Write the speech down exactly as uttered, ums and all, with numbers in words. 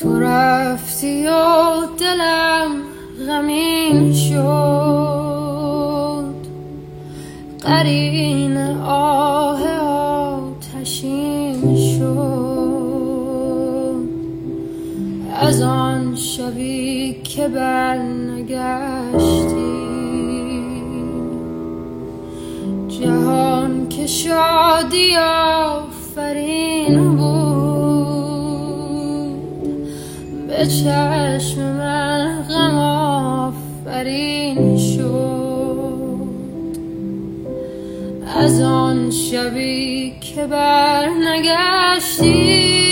تو رفتی و دلم غمین شد، قرین آه آتشین شد. از آن شبی که برنگشتی، جهان که شادی آفرین بود، به چشم من غم آفرین شد. از آن شبی که برنگشتی،